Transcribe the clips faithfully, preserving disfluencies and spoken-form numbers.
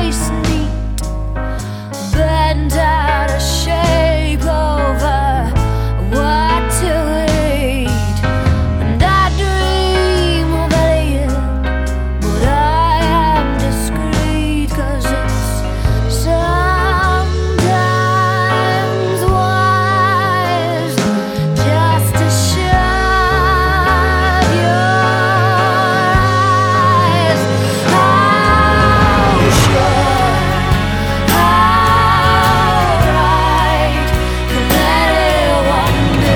face neat, bent out of shape over what to eat. And I dream of Elliot, but I am discreet, 'cause it's sometimes wise just to shut your eyes. How sure, how right can anyone be?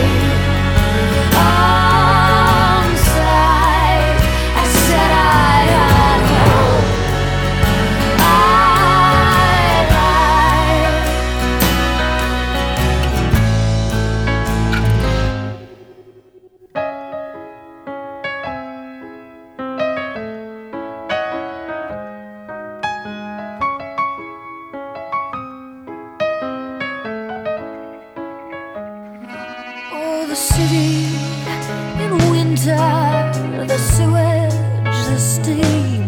On side, I said I had hope. I lied. Oh, the city in winter, the sewage, the steam.